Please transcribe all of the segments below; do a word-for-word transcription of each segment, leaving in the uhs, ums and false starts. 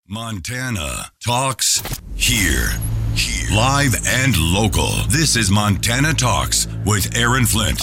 Montana Talks here. Here. Live and local. This is Montana Talks with Aaron Flint.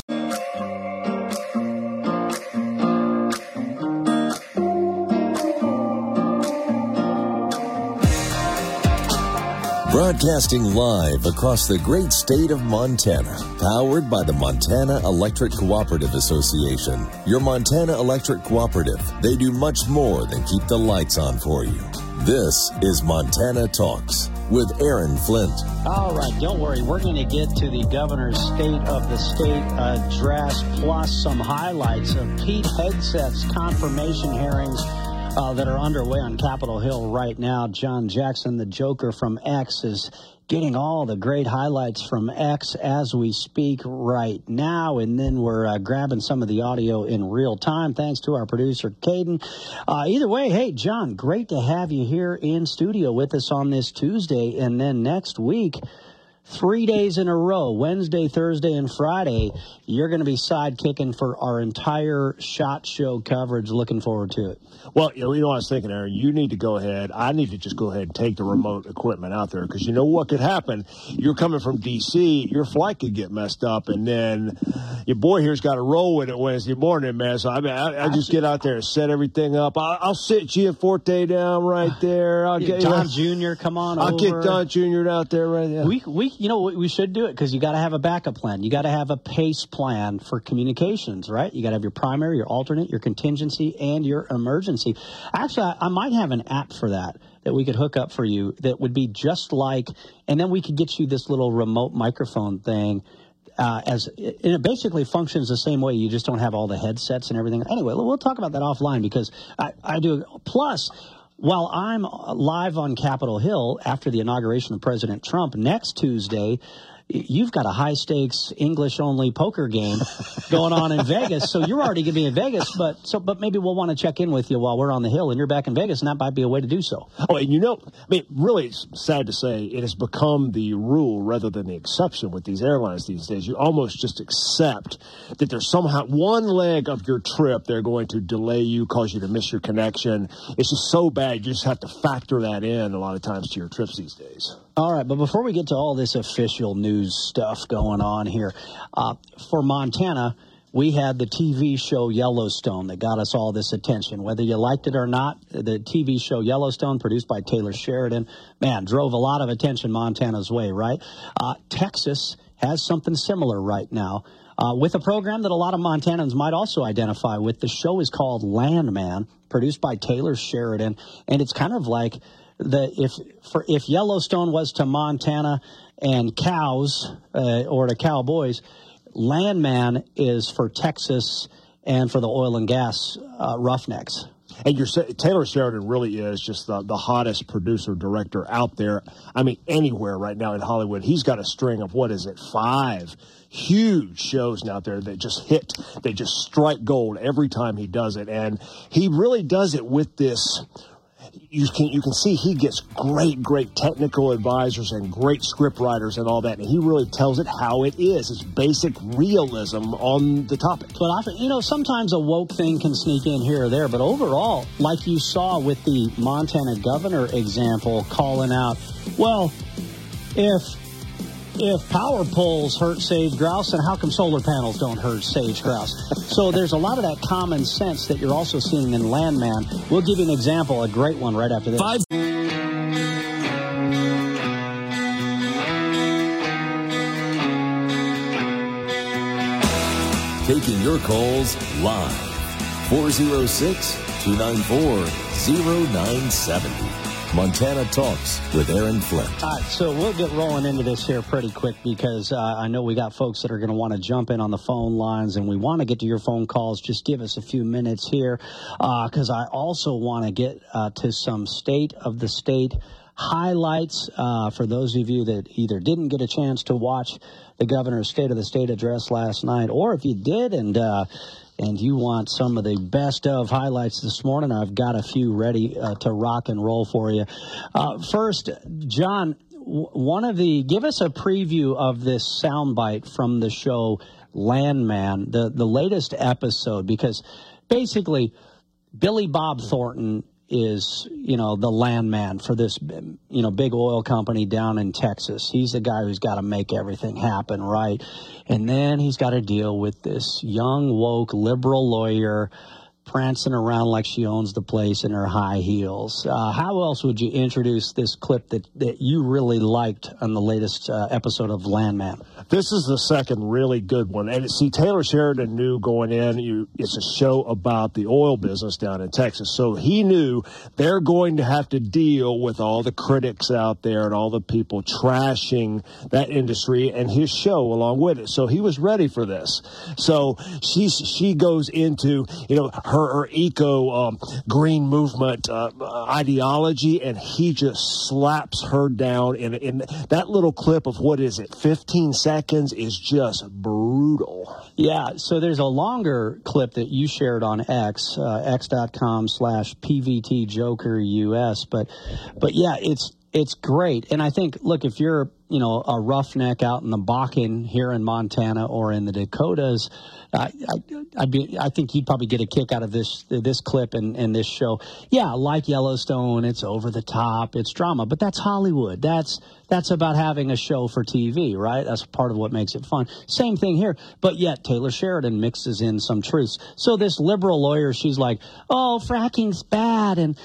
Broadcasting live across the great state of Montana, powered by the Montana Electric Cooperative Association. Your Montana Electric Cooperative, they do much more than keep the lights on for you. This is Montana Talks with Aaron Flint. All right, don't worry. We're going to get to the governor's State of the State address, plus some highlights of Pete Hegseth's confirmation hearings Uh, that are underway on Capitol Hill right now. John Jackson, the Joker from X, is getting all the great highlights from X as we speak right now, and then we're uh, grabbing some of the audio in real time, thanks to our producer, Caden. Uh, either way, hey, John, great to have you here in studio with us on this Tuesday, and then next week, three days in a row, Wednesday, Thursday, and Friday, you're going to be sidekicking for our entire SHOT Show coverage. Looking forward to it. Well, you know, you know what I was thinking, Aaron? You need to go ahead. I need to just go ahead and take the remote equipment out there, because you know what could happen? You're coming from D C, your flight could get messed up, and then your boy here's got to roll with it Wednesday morning, man. So I mean, I, I just get out there and set everything up. I'll, I'll sit Giaforte down right there. I'll get Don you know, Junior, come on I'll over. get Don Junior out there right there. We, we, you know, we should do it, because you got to have a backup plan. You got to have a pace plan for communications, right? You got to have your primary, your alternate, your contingency, and your emergency. Actually, I, I might have an app for that that we could hook up for you that would be just like, and then we could get you this little remote microphone thing. Uh, as it, it basically functions the same way. You just don't have all the headsets and everything. Anyway, we'll talk about that offline, because I, I do. Plus, while I'm live on Capitol Hill after the inauguration of President Trump next Tuesday, you've got a high-stakes English-only poker game going on in Vegas, so you're already going to be in Vegas, but so but maybe we'll want to check in with you while we're on the Hill, and you're back in Vegas, and that might be a way to do so. Oh, and you know, I mean, really, it's sad to say, it has become the rule rather than the exception with these airlines these days. You almost just accept that there's somehow one leg of your trip they're going to delay you, cause you to miss your connection. It's just so bad, you just have to factor that in a lot of times to your trips these days. All right, but before we get to all this official news stuff going on here, uh, for Montana, we had the T V show Yellowstone that got us all this attention. Whether you liked it or not, the T V show Yellowstone, produced by Taylor Sheridan, man, drove a lot of attention Montana's way, right? Uh, Texas has something similar right now. Uh, with a program that a lot of Montanans might also identify with. The show is called Landman, produced by Taylor Sheridan, and it's kind of like the if for if Yellowstone was to Montana and cows uh, or to cowboys, Landman is for Texas and for the oil and gas uh, roughnecks. And you're, Taylor Sheridan really is just the, the hottest producer director out there. I mean, anywhere right now in Hollywood. He's got a string of, what is it, five huge shows out there that just hit, they just strike gold every time he does it. And he really does it with this. You can you can see he gets great, great technical advisors and great script writers and all that, and he really tells it how it is. It's basic realism on the topic. But often, you know, sometimes a woke thing can sneak in here or there, but overall, like you saw with the Montana governor example, calling out, well, if if power poles hurt sage grouse, then how come solar panels don't hurt sage grouse? So there's a lot of that common sense that you're also seeing in Landman. We'll give you an example, a great one right after this. Five. Taking your calls live. four oh six, two nine four, oh nine seven oh. Montana Talks with Aaron Flint. All right, so we'll get rolling into this here pretty quick, because uh, I know we got folks that are going to want to jump in on the phone lines, and we want to get to your phone calls. Just give us a few minutes here, because uh, I also want to get uh, to some state of the state highlights uh, for those of you that either didn't get a chance to watch the governor's State of the State address last night, or if you did and uh, and you want some of the best of highlights this morning, I've got a few ready uh, to rock and roll for you. Uh, first, John, w- one of the give us a preview of this soundbite from the show Landman, the the latest episode, because basically Billy Bob Thornton is, you know, the landman for this, you know, big oil company down in Texas. He's the guy who's got to make everything happen, right? And then he's got to deal with this young, woke, liberal lawyer prancing around like she owns the place in her high heels. Uh, how else would you introduce this clip that, that you really liked on the latest uh, episode of Landman? This is the second really good one. And see, Taylor Sheridan knew going in, you, it's a show about the oil business down in Texas. So he knew they're going to have to deal with all the critics out there and all the people trashing that industry and his show along with it. So he was ready for this. So she, she goes into, you know, her Her, her eco um, green movement uh, ideology, and he just slaps her down. And in that little clip of what is it, fifteen seconds, is just brutal. Yeah, so there's a longer clip that you shared on X, uh, x.com slash PVTJokerUS. But, but yeah, it's it's great. And I think, look, if you're, you know, a roughneck out in the Bakken here in Montana or in the Dakotas, I, I, I'd be, I think you'd probably get a kick out of this this clip and, and this show. Yeah, like Yellowstone, it's over the top, it's drama, but that's Hollywood. That's that's about having a show for T V, right? That's part of what makes it fun. Same thing here, but yet Taylor Sheridan mixes in some truths. So this liberal lawyer, she's like, oh, fracking's bad, and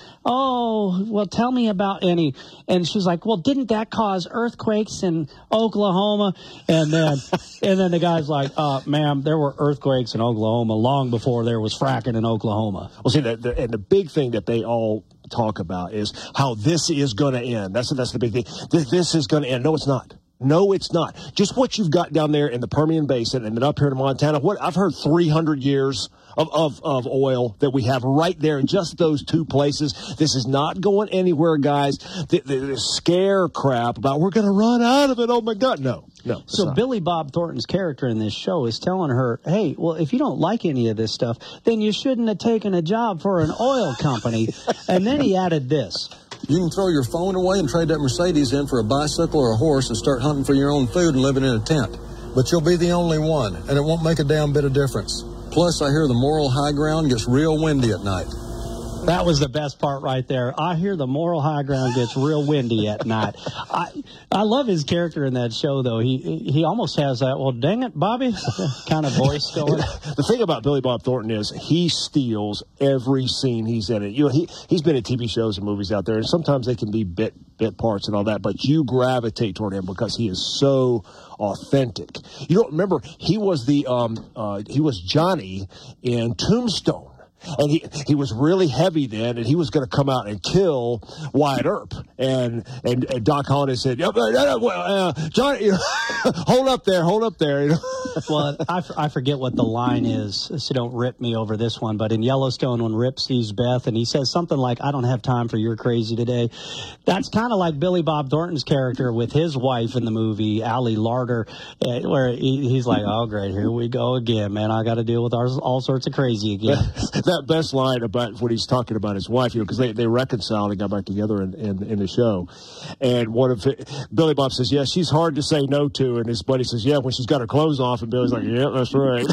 oh, well, tell me about any. And she's like, well, didn't that cause earthquakes in Oklahoma? And then and then the guy's like, uh, ma'am, there were earthquakes in Oklahoma long before there was fracking in Oklahoma. Well, see, the, the, and the big thing that they all talk about is how this is going to end. That's that's the big thing. This, this is going to end. No, it's not. No, it's not. Just what you've got down there in the Permian Basin and then up here in Montana. What I've heard three hundred years of, of, of oil that we have right there in just those two places. This is not going anywhere, guys. The, the, the scare crap about we're going to run out of it. Oh, my God. No, no. So not. Billy Bob Thornton's character in this show is telling her, hey, well, if you don't like any of this stuff, then you shouldn't have taken a job for an oil company. And then he added this. You can throw your phone away and trade that Mercedes in for a bicycle or a horse and start hunting for your own food and living in a tent. But you'll be the only one, and it won't make a damn bit of difference. Plus, I hear the moral high ground gets real windy at night. That was the best part right there. I hear the moral high ground gets real windy at night. I I love his character in that show, though. He he almost has that, well, dang it, Bobby, kind of voice going. The thing about Billy Bob Thornton is he steals every scene he's in it. You know, he, he's been in T V shows and movies out there, and sometimes they can be bit bit parts and all that, but you gravitate toward him because he is so authentic. You don't remember, he was the um uh, he was Johnny in Tombstone. And he he was really heavy then, and he was going to come out and kill Wyatt Earp. And and, and Doc Holliday said, yep, uh, uh, Johnny, you know, hold up there, hold up there. You know? Well, I, f- I forget what the line is, so don't rip me over this one. But in Yellowstone, when Rip sees Beth, and he says something like, I don't have time for your crazy today, that's kind of like Billy Bob Thornton's character with his wife in the movie, Allie Larder, uh, where he, he's like, oh, great, here we go again, man. I got to deal with our, all sorts of crazy again. That best line about when he's talking about his wife, you know, because they, they reconciled and got back together in, in, in the show. And one of it, Billy Bob says, yeah, she's hard to say no to. And his buddy says, yeah, when she's got her clothes off. And Billy's like, yeah, that's right.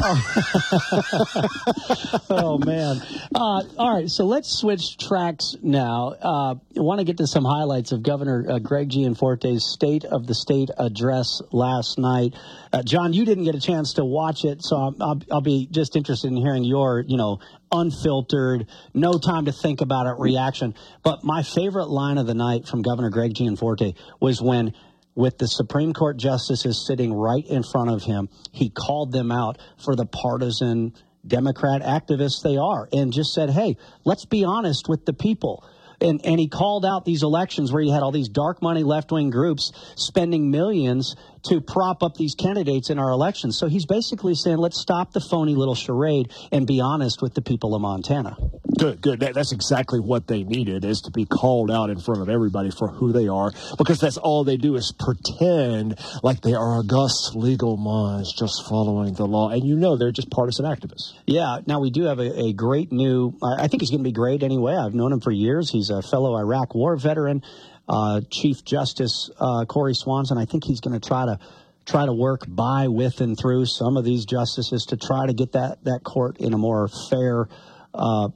Oh, man. Uh, all right, so let's switch tracks now. Uh, I want to get to some highlights of Governor uh, Greg Gianforte's State of the State address last night. Uh, John, you didn't get a chance to watch it, so I'll, I'll, I'll be just interested in hearing your, you know, unfiltered, no time to think about it reaction. But my favorite line of the night from Governor Greg Gianforte was when, with the Supreme Court justices sitting right in front of him, he called them out for the partisan Democrat activists they are and just said, hey, let's be honest with the people. And, and he called out these elections where you had all these dark money left-wing groups spending millions to prop up these candidates in our elections. So he's basically saying, let's stop the phony little charade and be honest with the people of Montana. Good, good. That, that's exactly what they needed, is to be called out in front of everybody for who they are, because that's all they do is pretend like they are august legal minds just following the law. And you know they're just partisan activists. Yeah. Now, we do have a, a great new, I think he's going to be great anyway. I've known him for years. He's a fellow Iraq war veteran. Uh, Chief Justice uh, Corey Swanson. I think he's going to try to try to work by, with, and through some of these justices to try to get that, that court in a more fair uh,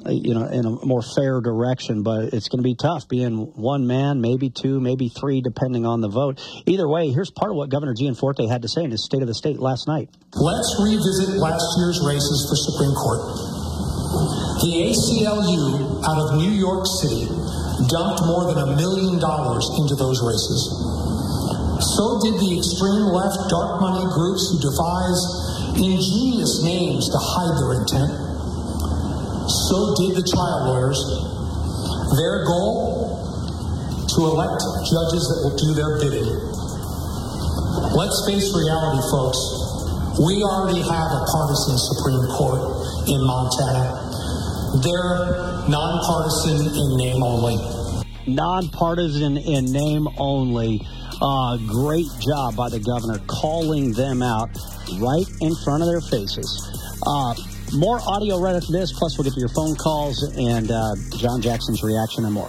you know, in a more fair direction. But it's going to be tough being one man, maybe two, maybe three, depending on the vote. Either way, here's part of what Governor Gianforte had to say in his State of the State last night. Let's revisit last year's races for Supreme Court. The A C L U out of New York City dumped more than a million dollars into those races. So did the extreme left dark money groups who devise ingenious names to hide their intent. So did the trial lawyers. Their goal? To elect judges that will do their bidding. Let's face reality, folks. We already have a partisan Supreme Court in Montana. They're nonpartisan in name only. Nonpartisan in name only. Uh, great job by the governor calling them out right in front of their faces. Uh, more audio right after this, plus we'll get to your phone calls and uh, John Jackson's reaction and more.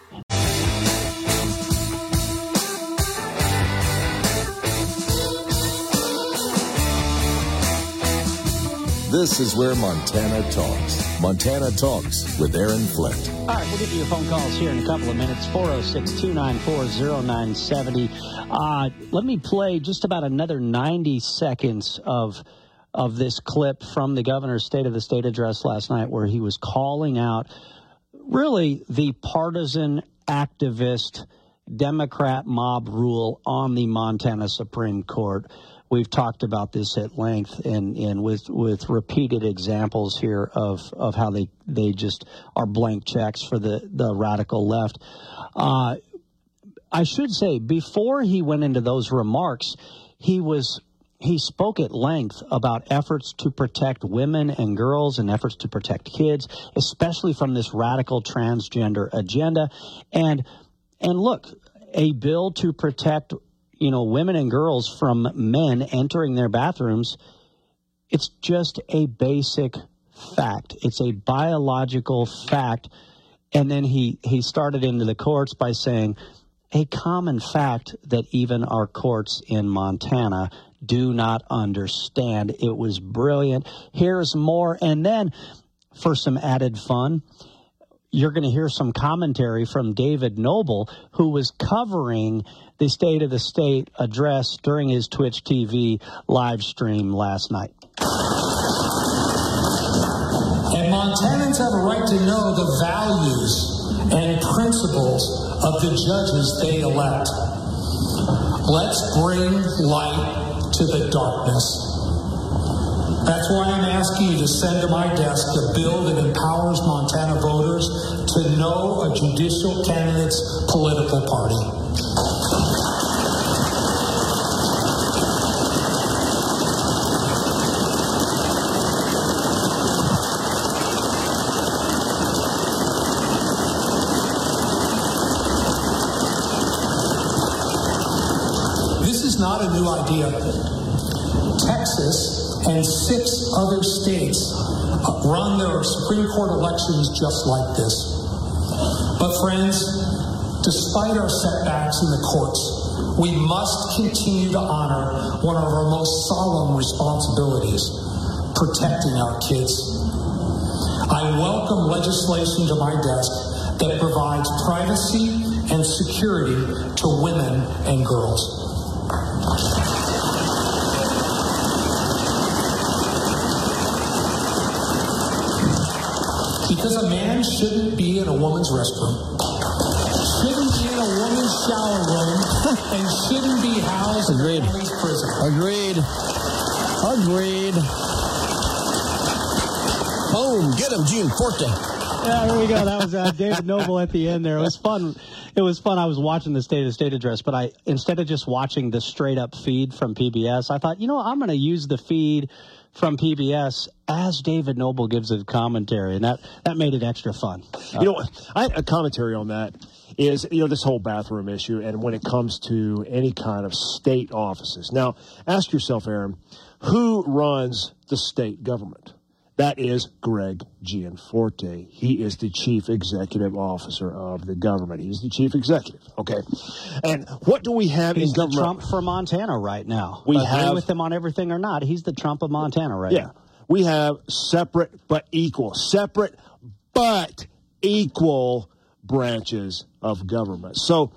This is where Montana talks. Montana Talks with Aaron Flint. All right, we'll get to your phone calls here in a couple of minutes. four oh six, two nine four, oh nine seven oh. Uh, let me play just about another ninety seconds of of this clip from the governor's State of the State address last night, where he was calling out really the partisan activist Democrat mob rule on the Montana Supreme Court. We've talked about this at length and, and with, with repeated examples here of, of how they, they just are blank checks for the, the radical left. Uh, I should say, before he went into those remarks, he was he spoke at length about efforts to protect women and girls and efforts to protect kids, especially from this radical transgender agenda. And and look, a bill to protect you know, women and girls from men entering their bathrooms, it's just a basic fact. It's a biological fact. And then he, he started into the courts by saying a common fact that even our courts in Montana do not understand. It was brilliant. Here's more. And then for some added fun, you're going to hear some commentary from David Noble, who was covering the State of the State address during his Twitch T V live stream last night. And Montanans have a right to know the values and principles of the judges they elect. Let's bring light to the darkness. That's why I'm asking you to send to my desk a bill that empowers Montana voters to know a judicial candidate's political party. This is not a new idea. Texas and six other states run their Supreme Court elections just like this. But friends, despite our setbacks in the courts, we must continue to honor one of our most solemn responsibilities, protecting our kids. I welcome legislation to my desk that provides privacy and security to women and girls. Because a man shouldn't be in a woman's restroom, shouldn't be in a woman's shower room, and shouldn't be housed Agreed. in a woman's prison. Agreed. Agreed. Boom. Get him, Gianforte. Yeah, there we go. That was uh, David Noble at the end there. It was fun. It was fun. I was watching the State of the State address, but I instead of just watching the straight-up feed from P B S, I thought, you know, I'm going to use the feed from P B S as David Noble gives a commentary, and that, that made it extra fun. Uh, you know, I, a commentary on that is, you know, this whole bathroom issue, and when it comes to any kind of state offices. Now, ask yourself, Aaron, who runs the state government? That is Greg Gianforte. He is the chief executive officer of the government. He's the chief executive, okay? And what do we have he's in the government? Trump for Montana right now. We Agree have with him on everything or not. He's the Trump of Montana right yeah, now. We have separate but equal, separate but equal branches of government. So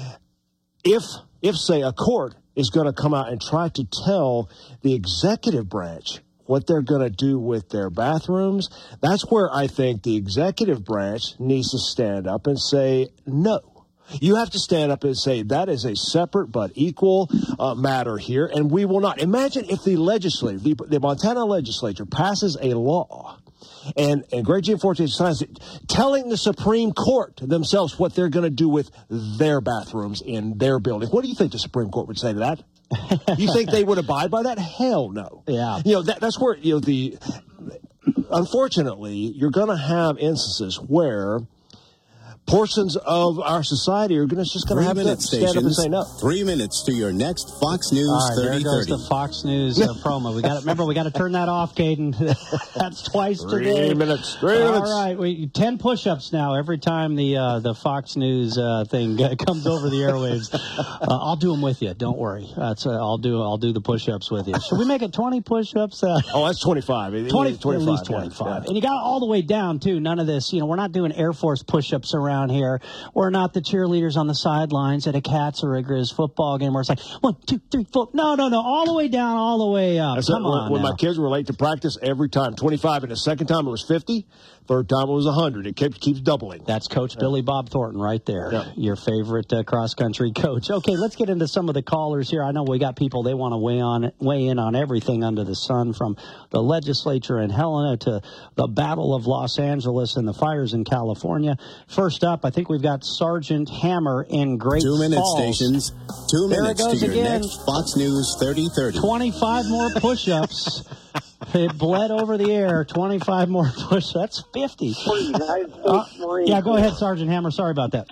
if, if say, a court is going to come out and try to tell the executive branch what they're going to do with their bathrooms, that's where I think the executive branch needs to stand up and say no. You have to stand up and say that is a separate but equal uh, matter here, and we will not. Imagine if the legislature, the, the Montana legislature, passes a law, and, and Greg Gianforte signs it, telling the Supreme Court themselves what they're going to do with their bathrooms in their building. What do you think the Supreme Court would say to that? You think they would abide by that? Hell no. Yeah. You know, that, that's where, you know, the, unfortunately, you're going to have instances where portions of our society are gonna, just going to have to stand up and say no. Three minutes to your next Fox News All right, thirty there thirty. goes the Fox News uh, promo. We got remember, we got to turn that off, Caden. That's twice Three today. minutes. Three All minutes. right, we, ten push-ups now every time the uh, the Fox News uh, thing comes over the airwaves. Uh, I'll do them with you. Don't worry. That's uh, I'll do I'll do the push-ups with you. Should we make it twenty push-ups? Uh, oh, that's twenty-five. twenty, twenty-five. At least twenty-five. Yeah. And you got it all the way down too. None of this. You know, we're not doing Air Force push-ups around here. We're not the cheerleaders on the sidelines at a Cats or a Grizz football game where it's like one, two, three, four. No, no, no, all the way down, all the way up. That's Come it. on. When, when now. my kids were late to practice, every time twenty-five, and the second time it was fifty. Third time it was one hundred. It keeps keeps doubling. That's Coach yeah. Billy Bob Thornton right there, yeah. your favorite uh, cross-country coach. Okay, let's get into some of the callers here. I know we got people, they want to weigh on weigh in on everything under the sun, from the legislature in Helena to the Battle of Los Angeles and the fires in California. First up, I think we've got Sergeant Hammer in Great Falls. Two minute stations. Two there minutes to your again. next Fox News thirty thirty. twenty-five more push-ups. It bled over the air. twenty-five more push. That's fifty. Uh, yeah, go ahead, Sergeant Hammer. Sorry about that.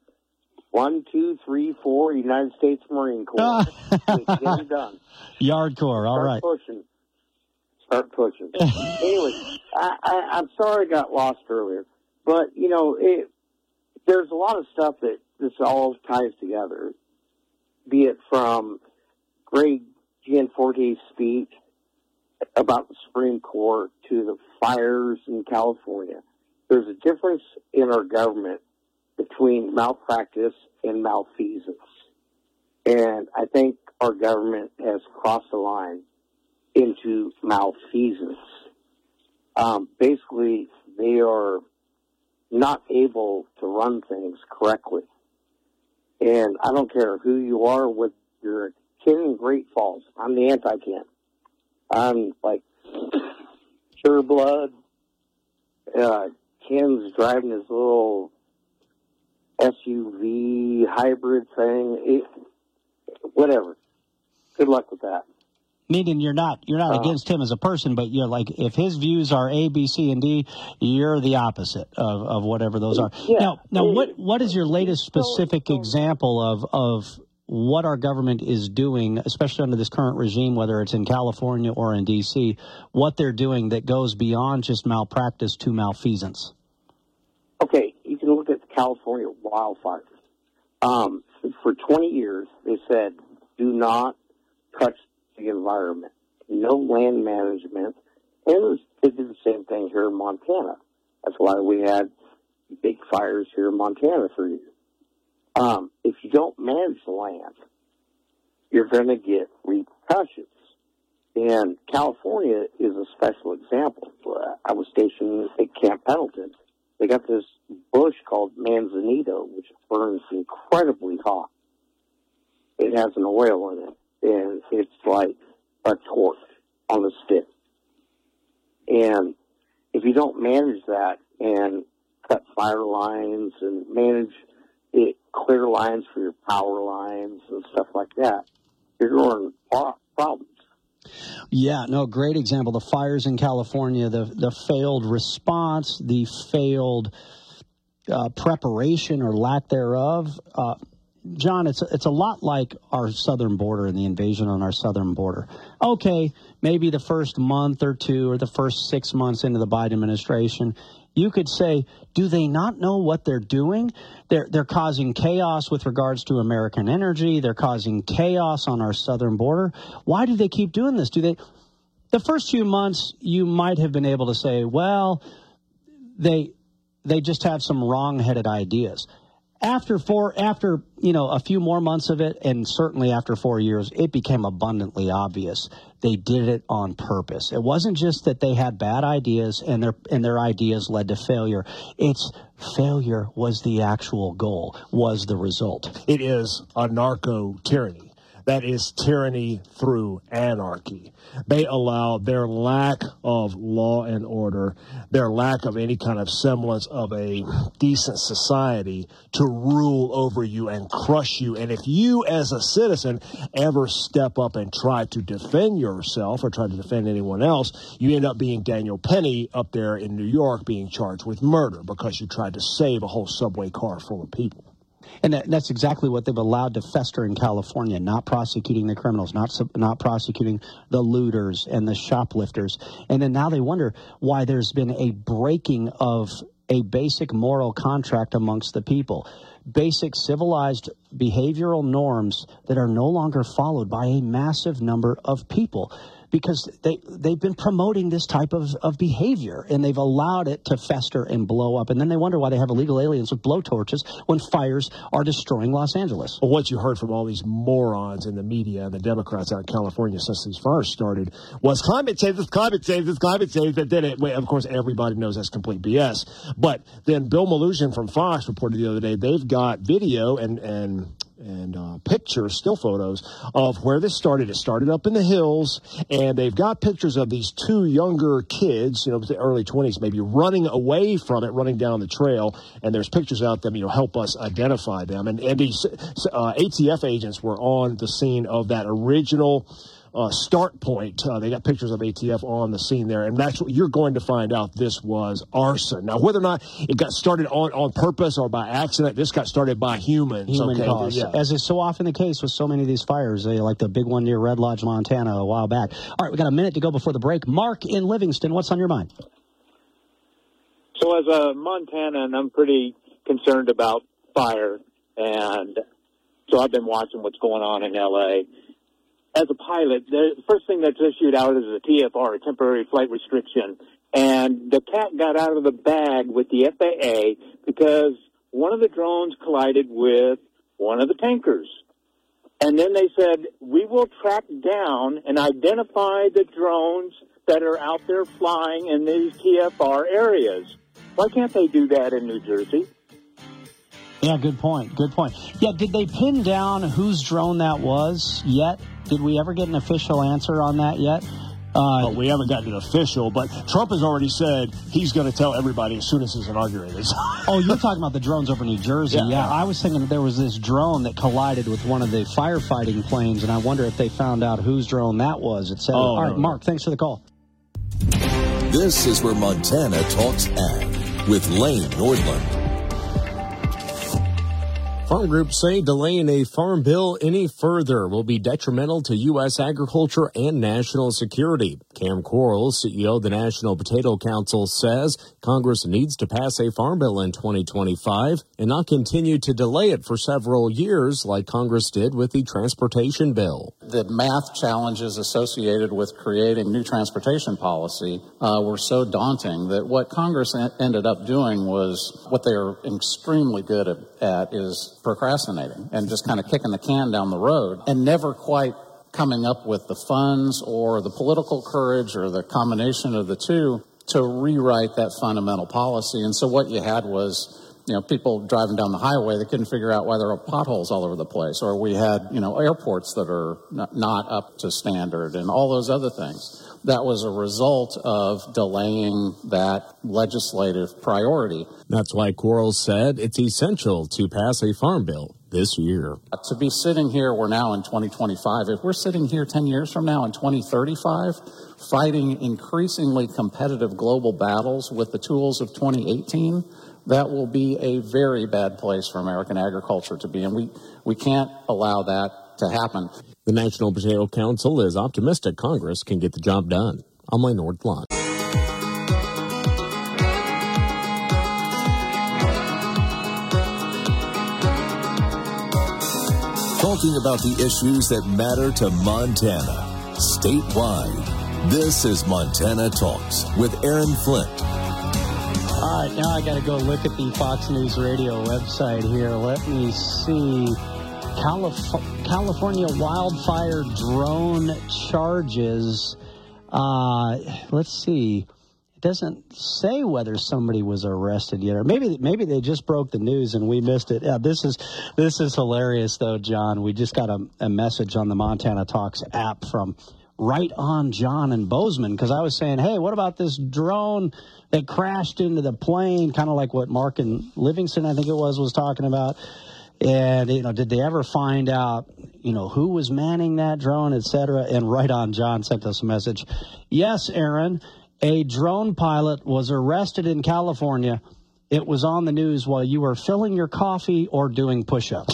One, two, three, four, United States Marine Corps. Get it done. Yard Corps, all Start right. pushing. Start pushing. Anyway, I, I, I'm sorry I got lost earlier. But, you know, it, there's a lot of stuff that this all ties together, be it from Greg Gianforte's speech about the Supreme Court to the fires in California. There's a difference in our government between malpractice and malfeasance. And I think our government has crossed the line into malfeasance. Um, basically, they are not able to run things correctly. And I don't care who you are, with your kid in Great Falls. I'm the anti-Ken. I'm like pure blood. Uh, Ken's driving his little S U V hybrid thing. It, whatever. Good luck with that. Meaning you're not you're not uh, against him as a person, but you're like, if his views are A, B, C, and D, you're the opposite of, of whatever those are. Yeah, now, now it, what what is your latest specific so, so, example of of what our government is doing, especially under this current regime, whether it's in California or in D C, what they're doing that goes beyond just malpractice to malfeasance? Okay, you can look at the California wildfires. Um, for twenty years, they said, do not touch the environment, no land management, and it was, they did the same thing here in Montana. That's why we had big fires here in Montana for years. Um, if you don't manage the land, you're going to get repercussions. And California is a special example. I was stationed at Camp Pendleton. They got this bush called manzanito, which burns incredibly hot. It has an oil in it, and it's like a torch on a stick. And if you don't manage that and cut fire lines and manage it, clear lines for your power lines and stuff like that, you're going to problems. Yeah, no, great example. The fires in California, the the failed response, the failed uh, preparation or lack thereof. Uh, John, it's it's a lot like our southern border and the invasion on our southern border. Okay, maybe the first month or two or the first six months into the Biden administration, you could say, do they not know what they're doing? They're they're causing chaos with regards to American energy. They're causing chaos on our southern border. Why do they keep doing this? Do they? The first few months, you might have been able to say, well, they they just have some wrong-headed ideas. After four, after, you know, a few more months of it, and certainly after four years, it became abundantly obvious they did it on purpose. It wasn't just that they had bad ideas and their and their ideas led to failure. It's failure was the actual goal, was the result. It is a narco tyranny. That is tyranny through anarchy. They allow their lack of law and order, their lack of any kind of semblance of a decent society to rule over you and crush you. And if you as a citizen ever step up and try to defend yourself or try to defend anyone else, you end up being Daniel Penny up there in New York being charged with murder because you tried to save a whole subway car full of people. And that, that's exactly what they've allowed to fester in California, not prosecuting the criminals, not not prosecuting the looters and the shoplifters. And then now they wonder why there's been a breaking of a basic moral contract amongst the people, basic civilized behavioral norms that are no longer followed by a massive number of people. Because they, they've been promoting this type of, of behavior, and they've allowed it to fester and blow up. And then they wonder why they have illegal aliens with blowtorches when fires are destroying Los Angeles. Well, what you heard from all these morons in the media and the Democrats out in California since these fires started was climate change, it's climate change, it's climate change that did it. Of course, everybody knows that's complete B S. But then Bill Malugin from Fox reported the other day they've got video and and and uh, pictures, still photos, of where this started. It started up in the hills, and they've got pictures of these two younger kids, you know, the early twenties maybe, running away from it, running down the trail, and there's pictures out them, you know, help us identify them. And, and these uh, A T F agents were on the scene of that original Uh, start point. Uh, they got pictures of A T F on the scene there, and that's what you're going to find out. This was arson. Now, whether or not it got started on, on purpose or by accident, this got started by humans. Human okay? cause. Yeah. As is so often the case with so many of these fires, they, like the big one near Red Lodge, Montana, a while back. All right, we got a minute to go before the break. Mark in Livingston, what's on your mind? So as a Montanan, I'm pretty concerned about fire, and so I've been watching what's going on in L A As a pilot, the first thing that's issued out is a T F R, a temporary flight restriction. And the cat got out of the bag with the F A A because one of the drones collided with one of the tankers. And then they said, we will track down and identify the drones that are out there flying in these T F R areas. Why can't they do that in New Jersey? Yeah, good point. Good point. Yeah, did they pin down whose drone that was yet? Did we ever get an official answer on that yet? Uh, well, we haven't gotten an official, but Trump has already said he's going to tell everybody as soon as it's inaugurated. Oh, you're talking about the drones over New Jersey. Yeah, yeah, I was thinking that there was this drone that collided with one of the firefighting planes, and I wonder if they found out whose drone that was, et cetera. Oh, All right, no. Mark, thanks for the call. This is where Montana Talks Ag with Lane Nordlund. Farm groups say delaying a farm bill any further will be detrimental to U S agriculture and national security. Cam Quarles, C E O of the National Potato Council, says Congress needs to pass a farm bill in twenty twenty-five and not continue to delay it for several years like Congress did with the transportation bill. The math challenges associated with creating new transportation policy uh, were so daunting that what Congress en- ended up doing was what they are extremely good at, at is procrastinating and just kind of kicking the can down the road and never quite coming up with the funds or the political courage or the combination of the two to rewrite that fundamental policy. And so what you had was, you know, people driving down the highway, they couldn't figure out why there were potholes all over the place. Or we had, you know, airports that are not, not up to standard and all those other things. That was a result of delaying that legislative priority. That's why Quarles said it's essential to pass a farm bill this year. To be sitting here, we're now in twenty twenty-five. If we're sitting here ten years from now in twenty thirty-five, fighting increasingly competitive global battles with the tools of twenty eighteen, that will be a very bad place for American agriculture to be. And we, we can't allow that to happen. The National Potato Council is optimistic Congress can get the job done. I'm Lane Nordlund. Talking about the issues that matter to Montana, statewide. This is Montana Talks with Aaron Flint. All All right, now I got to go look at the Fox News Radio website here. Let me see. Calif- California wildfire drone charges. Uh, let's see. It doesn't say whether somebody was arrested yet, or maybe maybe they just broke the news and we missed it. Yeah, this is this is hilarious, though, John. We just got a, a message on the Montana Talks app from Right On John and Bozeman, because I was saying, hey, what about this drone that crashed into the plane, kind of like what Mark and Livingston, I think it was, was talking about. And, you know, did they ever find out, you know, who was manning that drone, et cetera? And Right On John sent us a message. Yes, Aaron, a drone pilot was arrested in California. It was on the news while you were filling your coffee or doing push-ups.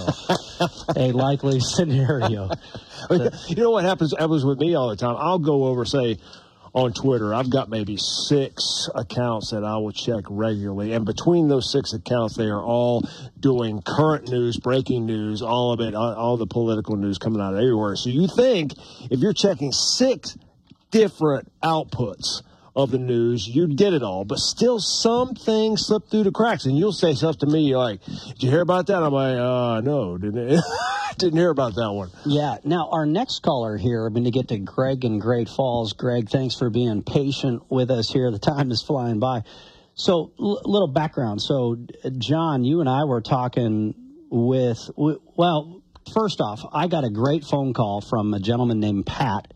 So, a likely scenario. You know what happens, happens with me all the time? I'll go over, say, on Twitter, I've got maybe six accounts that I will check regularly. And between those six accounts, they are all doing current news, breaking news, all of it, all, all the political news coming out of everywhere. So you think if you're checking six different outputs of the news, you did it all, but still some things slip through the cracks. And you'll say stuff to me like, did you hear about that? I'm like, uh, no, didn't didn't hear about that one. Yeah. Now, our next caller here, I'm going to get to Greg in Great Falls. Greg, thanks for being patient with us here. The time is flying by. So, l- little background. So, John, you and I were talking with, w- well, first off, I got a great phone call from a gentleman named Pat,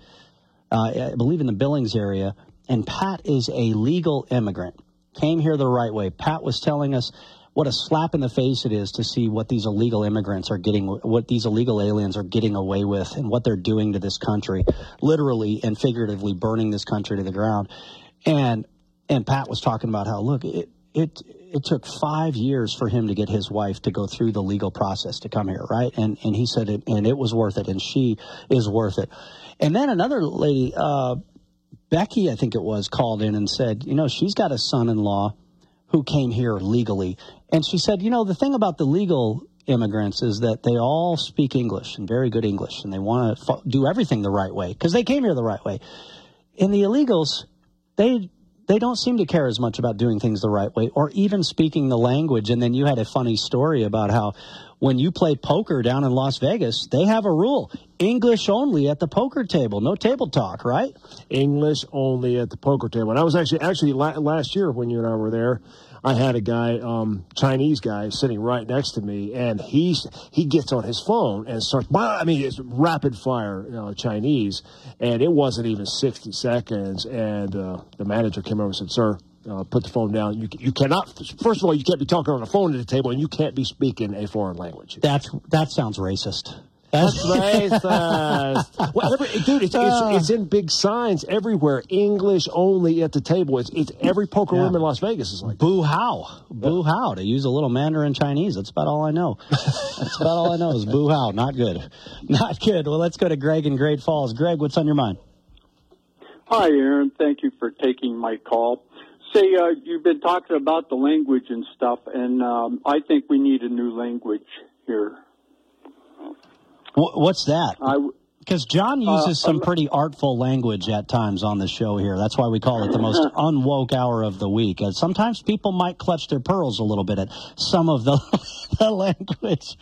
uh, I believe in the Billings area. And Pat is a legal immigrant, came here the right way. Pat was telling us what a slap in the face it is to see what these illegal immigrants are getting, what these illegal aliens are getting away with and what they're doing to this country, literally and figuratively burning this country to the ground. And and Pat was talking about how, look, it it it took five years for him to get his wife to go through the legal process to come here, right? And and he said it, and it was worth it, and she is worth it. And then another lady, uh, Becky, I think it was, called in and said, you know, she's got a son-in-law who came here legally. And she said, you know, the thing about the legal immigrants is that they all speak English and very good English, and they want to f- do everything the right way because they came here the right way. And the illegals, they they don't seem to care as much about doing things the right way or even speaking the language. And then you had a funny story about how when you play poker down in Las Vegas, they have a rule. English only at the poker table. No table talk, right? English only at the poker table. And I was actually, actually la- last year when you and I were there, I had a guy, um, Chinese guy, sitting right next to me, and he's he gets on his phone and starts, I mean, it's rapid fire you know, Chinese, and it wasn't even sixty seconds, and uh, the manager came over and said, sir, uh, put the phone down. You you cannot, first of all, you can't be talking on the phone at the table, and you can't be speaking a foreign language. That's That sounds racist. That's racist. Well, every, dude, it's, it's, it's in big signs everywhere. English only at the table. It's, it's every poker Yeah. room in Las Vegas is like Boo how. Boo how. To use a little Mandarin Chinese. That's about all I know. That's about all I know is boo how. Not good. Not good. Well, let's go to Greg in Great Falls. Greg, what's on your mind? Hi, Aaron. Thank you for taking my call. Say, uh, you've been talking about the language and stuff, and um, I think we need a new language here. What's that? I, Because John uses Uh, some um, pretty artful language at times on the show here. That's why we call it the most unwoke hour of the week. And sometimes people might clutch their pearls a little bit at some of the, the language.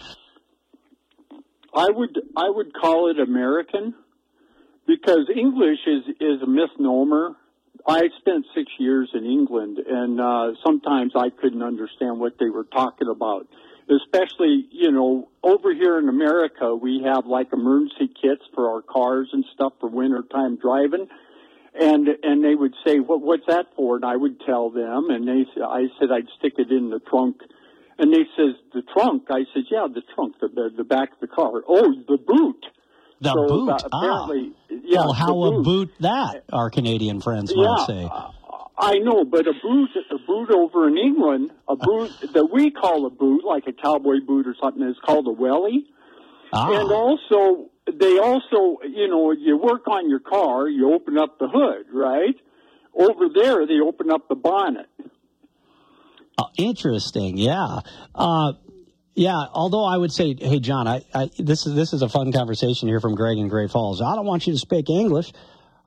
I would I would call it American, because English is, is a misnomer. I spent six years in England, and uh, sometimes I couldn't understand what they were talking about. Especially, you know, over here in America, we have like emergency kits for our cars and stuff for wintertime driving. And, and they would say, what, what's that for? And I would tell them, and they, I said I'd stick it in the trunk. And they says, the trunk? I said, yeah, the trunk, the, the back of the car. Oh, the boot. The so, boot. Uh, apparently, ah. yeah. Well, how the a boot that, our Canadian friends might yeah, say. Uh, I know, but a boot, a boot over in England, a boot that we call a boot, like a cowboy boot or something, is called a welly. Ah. And also, they also, you know, you work on your car, you open up the hood, right? Over there, they open up the bonnet. Oh, interesting, yeah. Uh, yeah, although I would say, hey, John, I, I, this is this is a fun conversation here from Greg in Great Falls. I don't want you to speak English.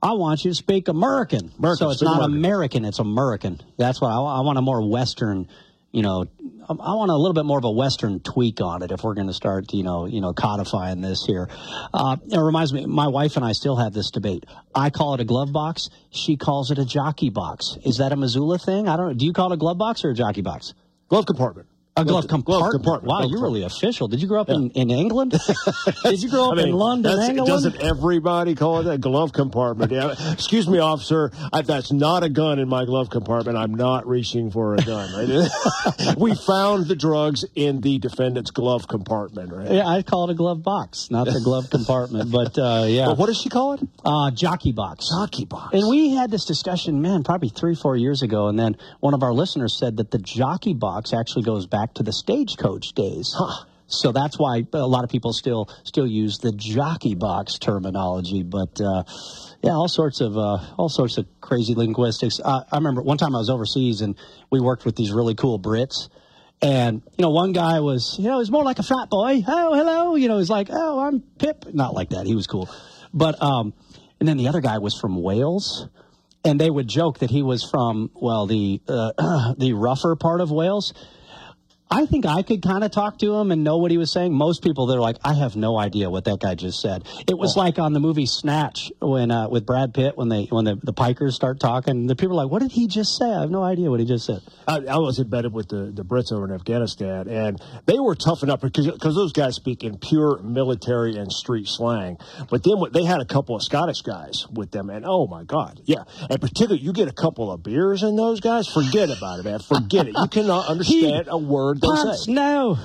I want you to speak American. American so it's speak not American. American, it's American. That's what I, I want, a more Western, you know, I want a little bit more of a Western tweak on it if we're going to start, you know, you know, codifying this here. Uh, it reminds me, my wife and I still have this debate. I call it a glove box. She calls it a jockey box. Is that a Missoula thing? I don't know. Do you call it a glove box or a jockey box? Glove compartment. A glove, glove compartment. compartment. Wow, glove you're compartment. really official. Did you grow up Yeah. in, in England? Did you grow up I mean, in London, that's- England? Doesn't everybody call it a glove compartment? Yeah. Excuse me, officer. I, that's not a gun in my glove compartment. I'm not reaching for a gun. Right? We found the drugs in the defendant's glove compartment. Right? Yeah, I call it a glove box, not the glove compartment. But, uh, yeah. But what does she call it? Uh, jockey box. Jockey box. And we had this discussion, man, probably three, four years ago. And then one of our listeners said that the jockey box actually goes back to the stagecoach days. Huh. So that's why a lot of people still still use the jockey box terminology. But uh, yeah, all sorts of uh, all sorts of crazy linguistics. Uh, I remember one time I was overseas and we worked with these really cool Brits. And, you know, one guy was, you know, he's more like a frat boy. Oh, hello. You know, he's like, oh, I'm Pip. Not like that. He was cool. But, um, and then the other guy was from Wales. And they would joke that he was from, well, the uh, the rougher part of Wales. I think I could kind of talk to him and know what he was saying. Most people, they're like, I have no idea what that guy just said. It was oh. like on the movie Snatch when uh, with Brad Pitt when they when the, the pikers start talking. The people are like, what did he just say? I have no idea what he just said. I, I was embedded with the, the Brits over in Afghanistan, and they were tough enough because because those guys speak in pure military and street slang. But then what, they had a couple of Scottish guys with them, and oh my God, yeah. And particularly, you get a couple of beers in those guys, forget about it, man. Forget it. You cannot understand a word. Punts, no.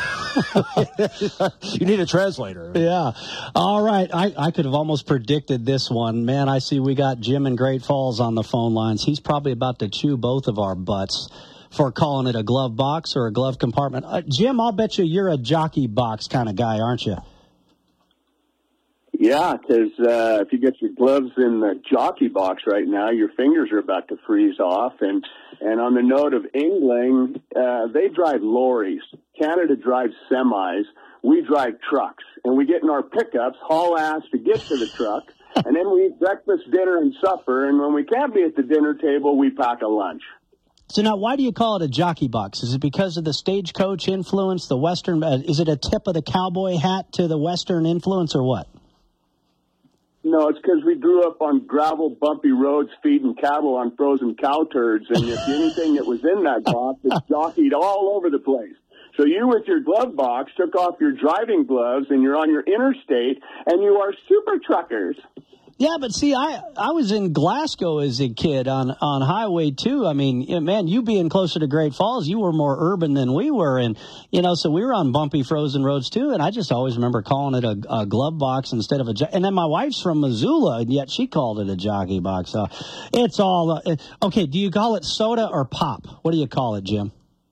You need a translator. Yeah. All right. I, I could have almost predicted this one. Man, I see we got Jim in Great Falls on the phone lines. He's probably about to chew both of our butts for calling it a glove box or a glove compartment. Uh, Jim, I'll bet you you're a jockey box kind of guy, aren't you? Yeah, because uh, if you get your gloves in the jockey box right now, your fingers are about to freeze off. And, and on the note of England, uh, they drive lorries. Canada drives semis. We drive trucks. And we get in our pickups, haul ass to get to the truck. And then we eat breakfast, dinner, and supper. And when we can't be at the dinner table, we pack a lunch. So now, why do you call it a jockey box? Is it because of the stagecoach influence, the Western? Uh, is it a tip of the cowboy hat to the Western influence, or what? No, it's because we grew up on gravel, bumpy roads feeding cattle on frozen cow turds, and if anything that was in that box, it jockeyed all over the place. So you, with your glove box, took off your driving gloves, and you're on your interstate, and you are super truckers. Yeah, but see, I I was in Glasgow as a kid on, on Highway two. I mean, man, you being closer to Great Falls, you were more urban than we were. And, you know, so we were on bumpy, frozen roads, too. And I just always remember calling it a, a glove box instead of a jo- – and then my wife's from Missoula, and yet she called it a jockey box. So it's all uh, – okay, do you call it soda or pop? What do you call it, Jim?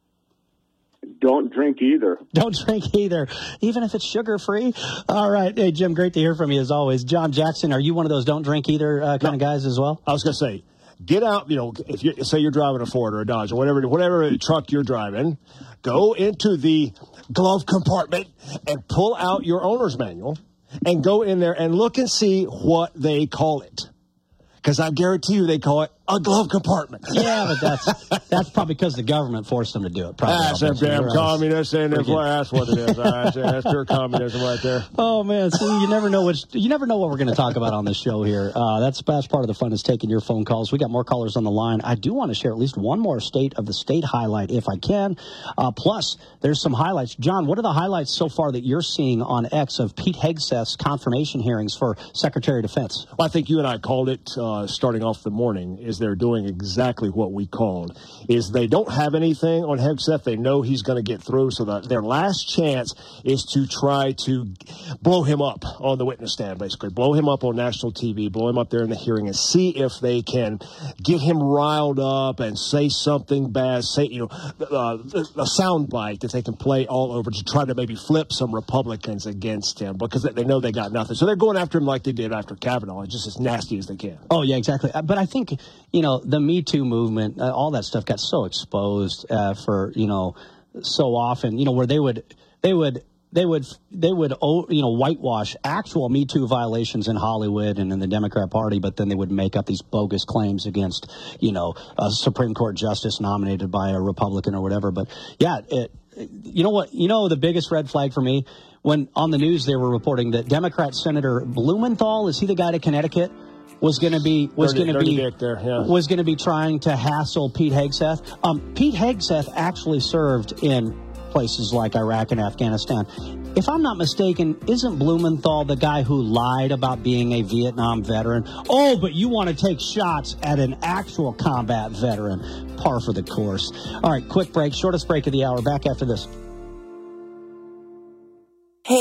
Don't drink either. Don't drink either, even if it's sugar-free. All right. Hey, Jim, great to hear from you as always. John Jackson, are you one of those don't drink either uh, kind no, of guys as well? I was going to say, get out, you know, if you say you're driving a Ford or a Dodge or whatever, whatever truck you're driving, go into the glove compartment and pull out your owner's manual and go in there and look and see what they call it. Because I guarantee you they call it a glove compartment. Yeah, but that's that's probably because the government forced them to do it. Probably that's them damn communists, and that's what it is. Right, that's pure communism right there. Oh man, see, you never know which you never know what we're going to talk about on this show here. Uh, that's that's part of the fun is taking your phone calls. We got more callers on the line. I do want to share at least one more state of the state highlight if I can. Uh, plus, there's some highlights. John, what are the highlights so far that you're seeing on X of Pete Hegseth's confirmation hearings for Secretary of Defense? Well, I think you and I called it uh, starting off the morning. Is they're doing exactly what we called. Is they don't have anything on Hegseth. They know he's going to get through, so that their last chance is to try to blow him up on the witness stand, basically. Blow him up on national T V, blow him up there in the hearing, and see if they can get him riled up and say something bad, say, you know, uh, a sound bite that they can play all over to try to maybe flip some Republicans against him because they know they got nothing. So they're going after him like they did after Kavanaugh, just as nasty as they can. Oh, yeah, exactly. But I think, you know, the Me Too movement, uh, all that stuff got so exposed uh, for, you know, so often, you know, where they would, they would they would they would oh, you know whitewash actual Me Too violations in Hollywood and in the Democrat Party, but then they would make up these bogus claims against you know a Supreme Court justice nominated by a Republican or whatever. But yeah, it, you know what? You know the biggest red flag for me when on the news they were reporting that Democrat Senator Blumenthal, is he the guy to Connecticut? Was going to be was going to be there, yeah. was going to be trying to hassle Pete Hegseth. Um, Pete Hegseth actually served in places like Iraq and Afghanistan. If I'm not mistaken, isn't Blumenthal the guy who lied about being a Vietnam veteran? Oh, but you want to take shots at an actual combat veteran. Par for the course. All right, quick break, shortest break of the hour. Back after this. Hey.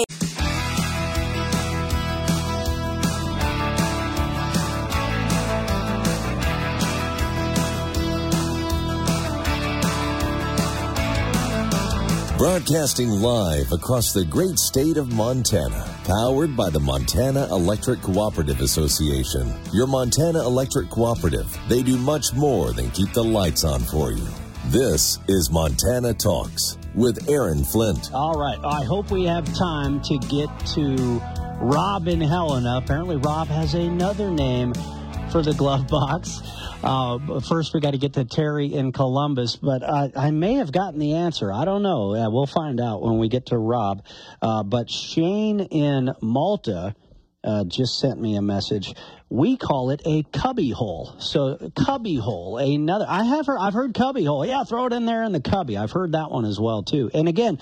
Broadcasting live across the great state of Montana, powered by the Montana Electric Cooperative Association. Your Montana Electric Cooperative, they do much more than keep the lights on for you. This is Montana Talks with Aaron Flint. All right, I hope we have time to get to Rob and Helena. Apparently Rob has another name for the glove box. Uh, but first, we got to get to Terry in Columbus, but I, I may have gotten the answer. I don't know. Yeah, we'll find out when we get to Rob. Uh, but Shane in Malta uh, just sent me a message. We call it a cubby hole. So cubby hole, another. I have heard. I've heard cubby hole. Yeah, throw it in there in the cubby. I've heard that one as well too. And again,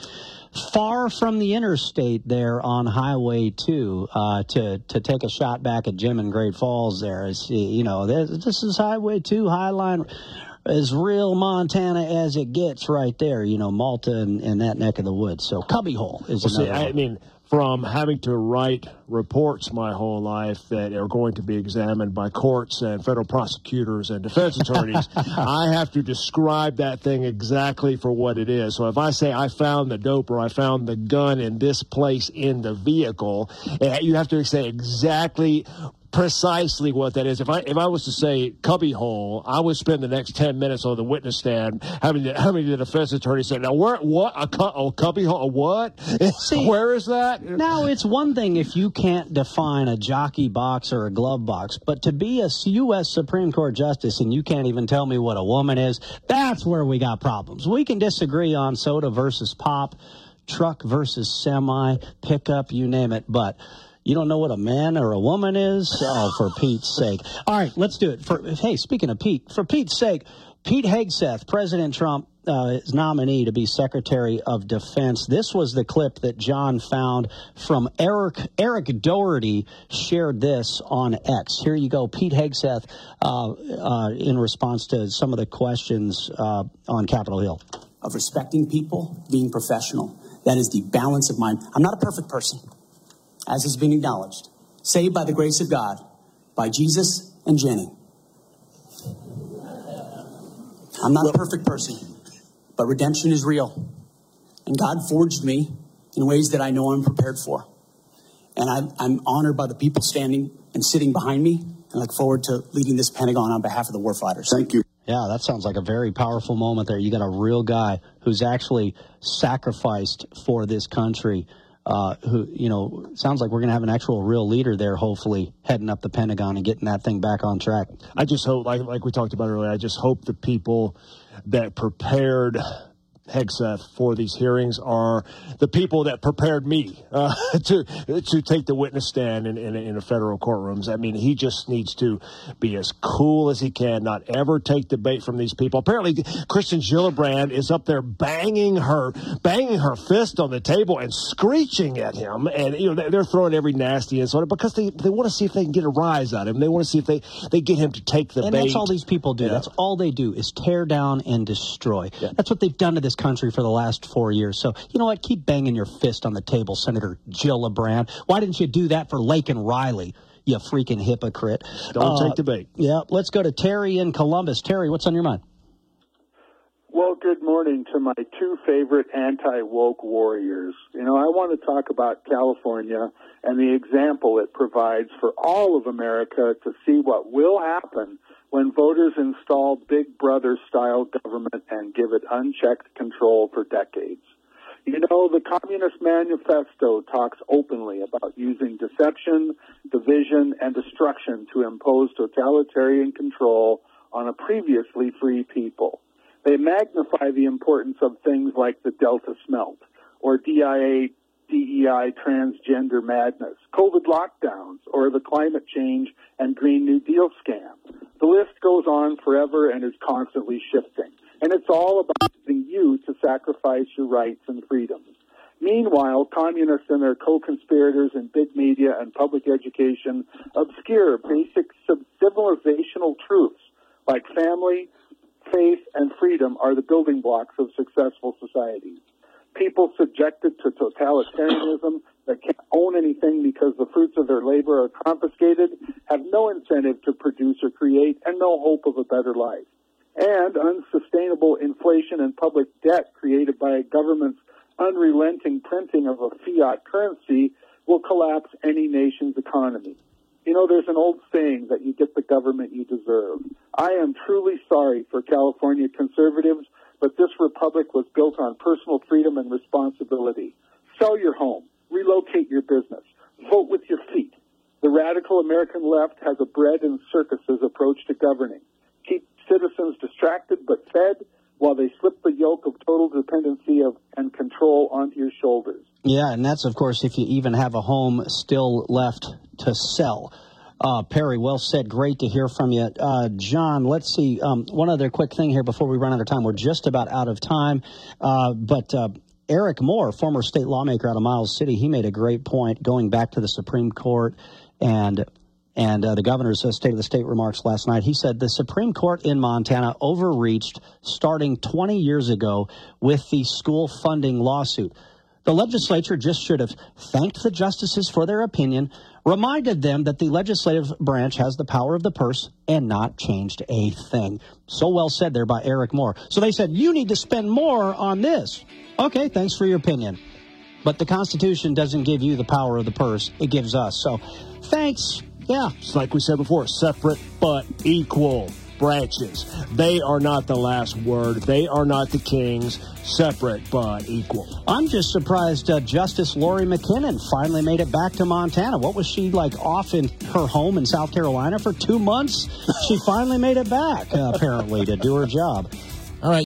far from the interstate there on Highway two uh, to to take a shot back at Jim in Great Falls there. Is, you know, this, this is Highway two, Highline, as real Montana as it gets right there, you know, Malta and, and that neck of the woods. So cubbyhole is well, another see, one. I mean, from having to write reports my whole life that are going to be examined by courts and federal prosecutors and defense attorneys, I have to describe that thing exactly for what it is. So if I say I found the dope or I found the gun in this place in the vehicle, you have to say exactly precisely what that is. If I if I was to say cubby hole, I would spend the next ten minutes on the witness stand having the, having the defense attorney say, now where what a, cu- a cubby hole? A what? See, where is that? Now it's one thing if you can't define a jockey box or a glove box, but to be a U S Supreme Court justice and you can't even tell me what a woman is, that's where we got problems. We can disagree on soda versus pop, truck versus semi, pickup, you name it, but you don't know what a man or a woman is? Oh, for Pete's sake. All right, let's do it. For, hey, speaking of Pete, for Pete's sake, Pete Hegseth, President Trump, uh, is nominee to be Secretary of Defense. This was the clip that John found from Eric Eric Doherty shared this on X. Here you go, Pete Hegseth, uh, uh, in response to some of the questions uh, on Capitol Hill. Of respecting people, being professional. That is the balance of mind. I'm not a perfect person, as has been acknowledged. Saved by the grace of God, by Jesus and Jenny. I'm not a perfect person, but redemption is real. And God forged me in ways that I know I'm prepared for. And I'm, I'm honored by the people standing and sitting behind me, and look forward to leading this Pentagon on behalf of the warfighters. Thank you. Yeah, that sounds like a very powerful moment there. You got a real guy who's actually sacrificed for this country. Uh, who, you know, sounds like we're going to have an actual real leader there, hopefully, heading up the Pentagon and getting that thing back on track. I just hope, like like we talked about earlier, I just hope the people that prepared Hegseth for these hearings are the people that prepared me uh, to to take the witness stand in, in, in a federal courtrooms. I mean, he just needs to be as cool as he can, not ever take the bait from these people. Apparently, Kristen Gillibrand is up there banging her banging her fist on the table and screeching at him, and you know they're throwing every nasty insult because they, they want to see if they can get a rise out of him. They want to see if they, they get him to take the and bait. And that's all these people do. Yeah. That's all they do is tear down and destroy. Yeah. That's what they've done to this country for the last four years. So, you know what? Keep banging your fist on the table, Senator Gillibrand. Why didn't you do that for Laken Riley, you freaking hypocrite? Don't uh, take the bait. Yeah, let's go to Terry in Columbus. Terry, what's on your mind? Well, good morning to my two favorite anti-woke warriors. You know, I want to talk about California and the example it provides for all of America to see what will happen when voters install Big Brother-style government and give it unchecked control for decades. You know, the Communist Manifesto talks openly about using deception, division, and destruction to impose totalitarian control on a previously free people. They magnify the importance of things like the Delta smelt, or D I A, D E I transgender madness, COVID lockdowns, or the climate change and Green New Deal scam. The list goes on forever and is constantly shifting. And it's all about using you to sacrifice your rights and freedoms. Meanwhile, communists and their co-conspirators in big media and public education obscure basic civilizational truths like family, faith, and freedom are the building blocks of successful societies. People subjected to totalitarianism that can't own anything because the fruits of their labor are confiscated have no incentive to produce or create and no hope of a better life. And unsustainable inflation and public debt created by a government's unrelenting printing of a fiat currency will collapse any nation's economy. You know, there's an old saying that you get the government you deserve. I am truly sorry for California conservatives, but this republic was built on personal freedom and responsibility. Sell your home, relocate your business, vote with your feet. The radical American left has a bread and circuses approach to governing. Keep citizens distracted but fed while they slip the yoke of total dependency of and control onto your shoulders. Yeah, and that's, of course, if you even have a home still left to sell. Uh, Perry, well said. Great to hear from you. Uh, John, let's see. Um, one other quick thing here before we run out of time. We're just about out of time. Uh, but uh, Eric Moore, former state lawmaker out of Miles City, he made a great point going back to the Supreme Court and And uh, the governor's uh, State of the State remarks last night. He said the Supreme Court in Montana overreached starting twenty years ago with the school funding lawsuit. The legislature just should have thanked the justices for their opinion, reminded them that the legislative branch has the power of the purse, and not changed a thing. So well said there by Eric Moore. So they said, you need to spend more on this. Okay, thanks for your opinion. But the Constitution doesn't give you the power of the purse. It gives us. So thanks. Yeah. It's like we said before, separate but equal branches. They are not the last word. They are not the kings. Separate but equal. I'm just surprised uh, Justice Lori McKinnon finally made it back to Montana. What was she, like, off in her home in South Carolina for two months? She finally made it back, uh, apparently, to do her job.